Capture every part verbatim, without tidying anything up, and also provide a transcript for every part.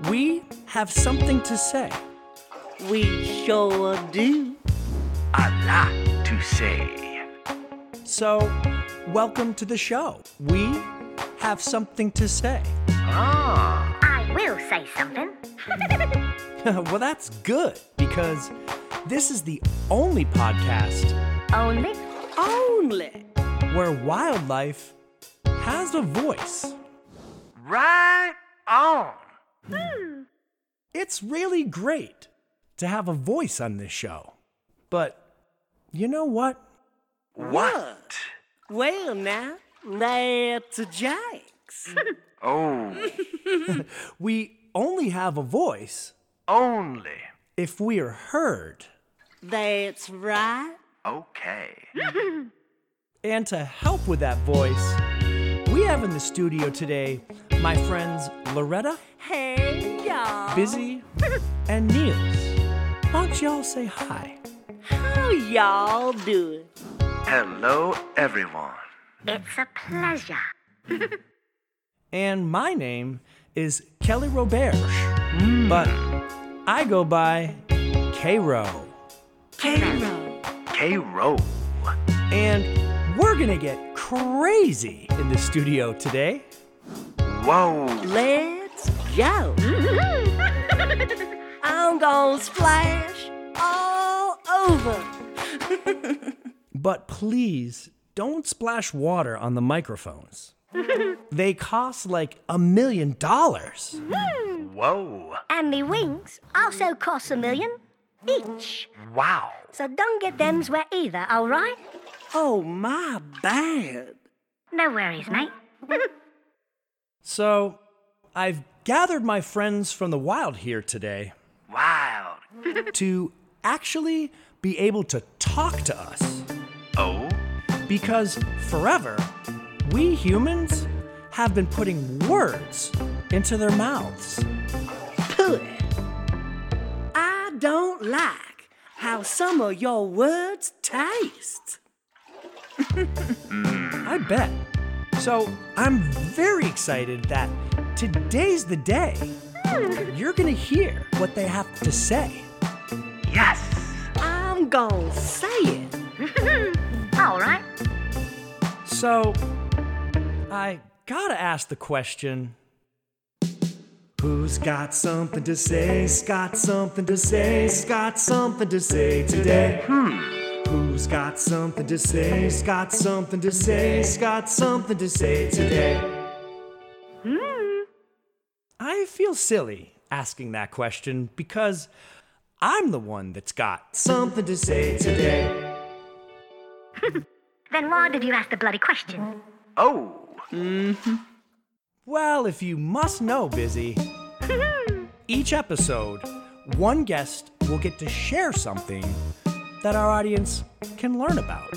We have something to say. We sure do. A lot to say. So, welcome to the show. We have something to say. Ah. I will say something. Well, that's good, because this is the only podcast Only? Only. where wildlife has a voice. Right on. It's really great to have a voice on this show. But you know what? What? Well, now, that's a Jax. Oh, We only have a voice only. if we are heard. That's right. Okay. And to help with that voice, we have in the studio today my friends Loretta, Hey, y'all. Busy, and Niels. Why don't y'all say hi? How y'all doing? Hello, everyone. It's a pleasure. And my name is Kelly Roberge, but I go by K-Ro. K-Ro. K-Row. And we're gonna get crazy in the studio today. Whoa. Let's go. I'm gonna splash all over. But please don't splash water on the microphones. They cost like a million dollars. Whoa. And me wings also cost a million each. Wow. So don't get them's wet either, all right? Oh, my bad. No worries, mate. So I've gathered my friends from the wild here today Wild. to actually be able to talk to us. Oh? Because forever, we humans have been putting words into their mouths. Puh. I don't like how some of your words taste. I bet. So I'm very excited that today's the day you're gonna hear what they have to say. Yes. I'm gonna say it. All right. So I gotta ask the question, who's got something to say, got something to say, got something to say today? Hmm. Who's got something to say, got something to say, got something to say today? Hmm. I feel silly asking that question because I'm the one that's got something to say today. Then why did you ask the bloody question? Oh. Well, if you must know, Busy, each episode, one guest will get to share something that our audience can learn about.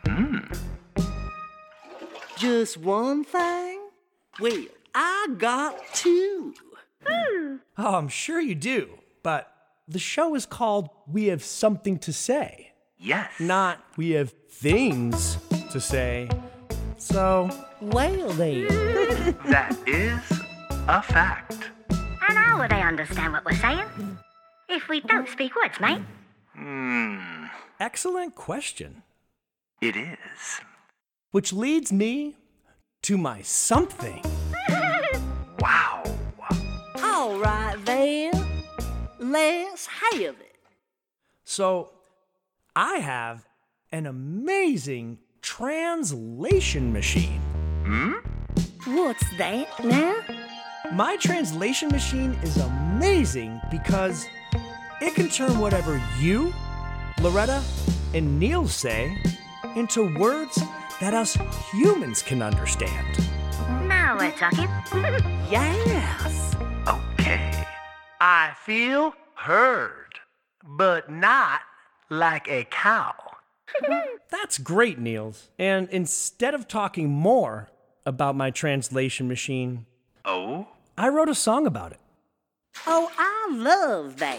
Just one thing? Well, I got two. Oh, I'm sure you do, but the show is called We Have Something to Say, Yes. not We Have Things to Say. So, Well then. That is a fact. And how would they understand what we're saying? If we don't speak words, mate. Hmm. excellent question. It is. Which leads me to my something. Wow. All right then. Let's have it. So, I have an amazing translation machine. What's that now? My translation machine is amazing because it can turn whatever you, Loretta, and Neil say into words that us humans can understand. Now we're talking. Yes. Okay. I feel heard, but not like a cow. That's great, Niels. And instead of talking more about my translation machine, Oh? I wrote a song about it. Oh, I love that.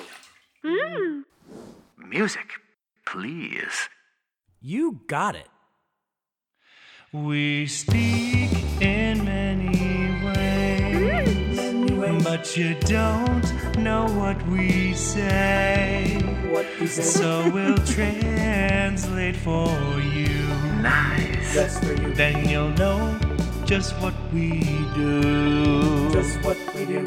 Music, please. You got it. We speak in many ways, but you don't know what we say. What is it? So we'll translate for you. Nice. That's for you. Then you'll know just what we do. Just what we do.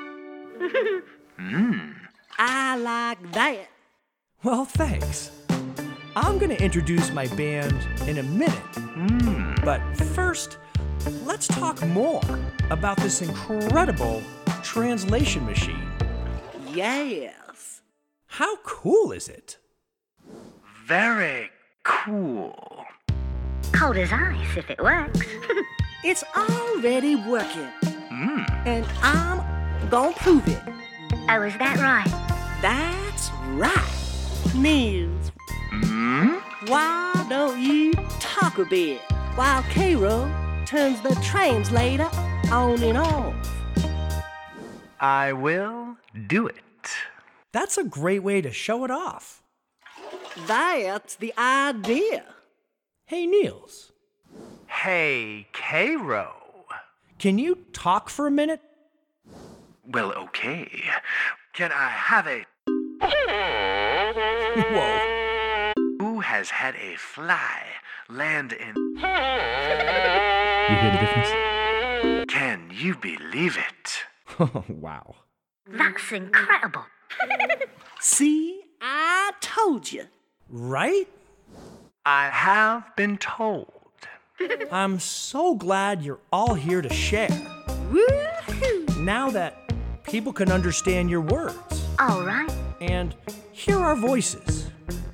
Mmm. I like that. Well, thanks. I'm gonna introduce my band in a minute. Mmm. But first, let's talk more about this incredible translation machine. Yes. How cool is it? Very cool. Cold as ice if it works. It's already working. Mmm. And I'm gonna prove it. Oh, is that right? That's right. Niels, Mmm. why don't you talk a bit while Cairo turns the translator on and off? I will do it. That's a great way to show it off. That's the idea. Hey, Niels, Hey, Cairo. can you talk for a minute? Well, okay. Can I have a... Whoa. Who has had a fly land in... You hear the difference? Can you believe it? Wow. That's incredible. See, I told you. Right? I have been told. I'm so glad you're all here to share. Woohoo! Now that people can understand your words All right. and hear our voices.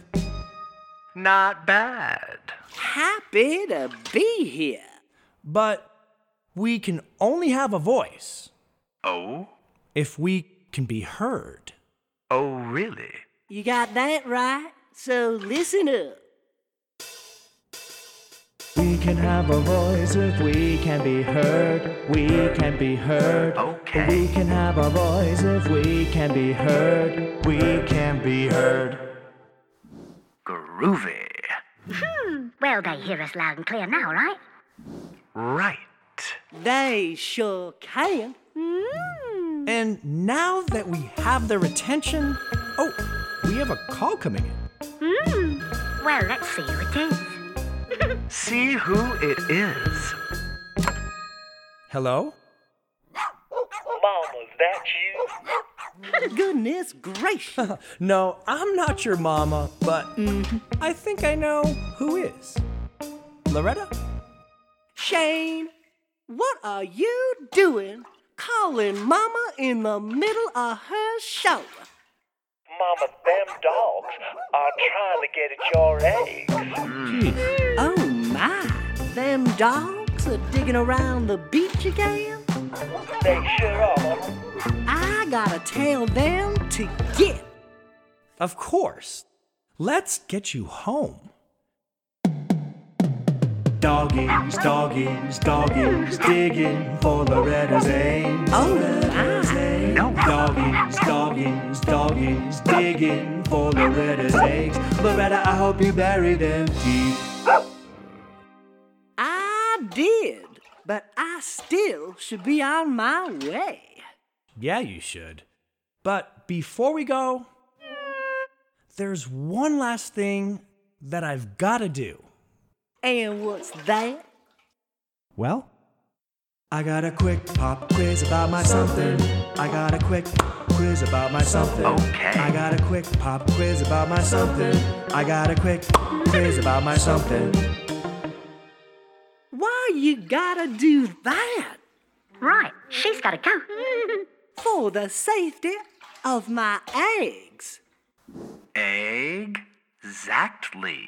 Not bad. Happy to be here. But we can only have a voice Oh? if we can be heard. Oh, really? You got that right, so listen up. We can have a voice if we can be heard. We can be heard. Okay. We can have a voice if we can be heard. We can be heard. Groovy. Hmm. Well, they hear us loud and clear now, right? Right. They sure can. Mm. And now that we have their attention, oh, we have a call coming in. Hmm. Well, let's see who it is. See who it is. Hello? Mama's that you? Goodness gracious. No, I'm not your mama, but I think I know who is. Loretta? Shane, what are you doing calling Mama in the middle of her show? Mama, them dogs are trying to get at your eggs. Jeez. Oh my, them dogs are digging around the beach again? They sure are, Mama. I gotta tell them to get. Of course. Let's get you home. Doggies, doggies, doggies, digging for Loretta's eggs. Oh Loretta's my. eggs. No. Doggies, doggies, doggies, digging for Loretta's eggs. Loretta, I hope you bury them deep. I did, but I still should be on my way. Yeah, you should. But before we go, there's one last thing that I've got to do. And what's that? Well, I got a quick pop quiz about my something. I got a quick quiz about my something. Okay. I got a quick pop quiz about my something. I got a quick quiz about my something. Why you gotta do that? Right. She's got to go. For the safety of my eggs. Exactly.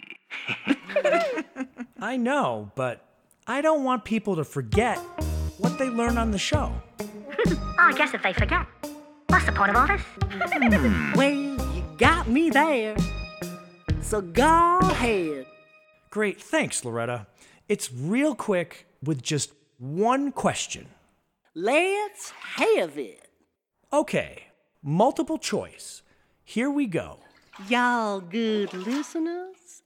I know, but I don't want people to forget what they learn on the show. I guess if they forget, what's the point of all this? Well, you got me there. So go ahead. Great, thanks, Loretta. It's real quick with just one question. Let's have it. Okay, multiple choice. Here we go. Y'all good listeners?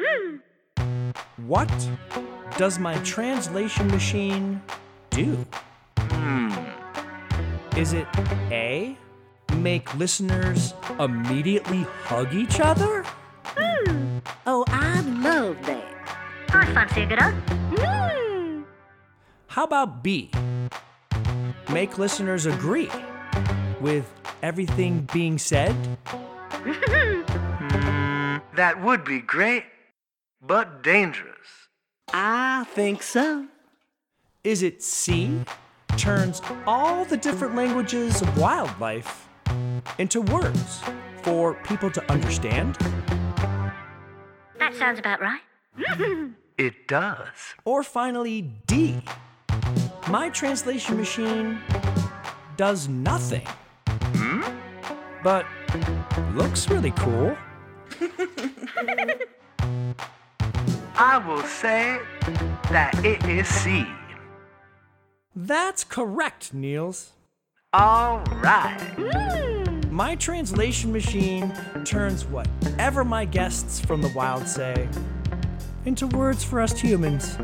What does my translation machine do? Is it A, make listeners immediately hug each other? Hmm. Oh, I love that. I fancy a good hug. Hmm. How about B, make listeners agree with everything being said? Mm, that would be great, but dangerous. I think so. Is it C, turns all the different languages of wildlife into words for people to understand? That sounds about right. It does. Or finally, D, my translation machine does nothing, Hmm? but looks really cool. I will say that it is C. That's correct, Niels. All right. My translation machine turns whatever my guests from the wild say into words for us humans.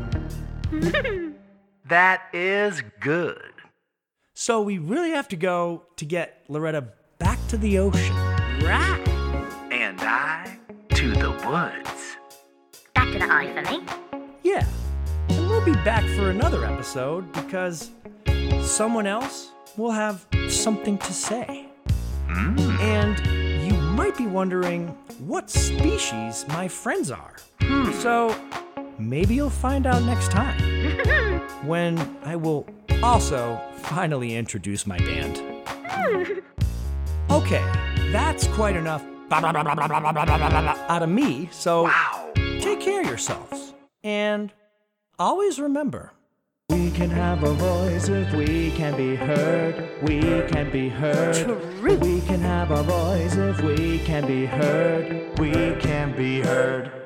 That is good. So we really have to go to get Loretta back to the ocean. Right. And I to the woods. Back to the eye for me. Yeah, and we'll be back for another episode because someone else will have something to say. Mm. And you might be wondering what species my friends are. Hmm. So maybe you'll find out next time when I will also finally introduce my band. Okay, that's quite enough out of me, so Wow. take care of yourselves. And always remember, we can have a voice if we can be heard. We can be heard. True. We can have a voice if we can be heard. We can be heard.